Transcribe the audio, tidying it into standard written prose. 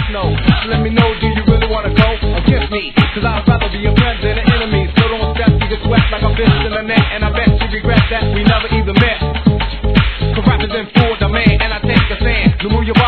no. So let me know, do you really wanna go against me? Cause I'd rather be a friend than an enemy. So don't stress, you get sweat like a fist in the net. And I bet you regret that we never even met. Cause rappers in full demand, and I take the sand to move your body.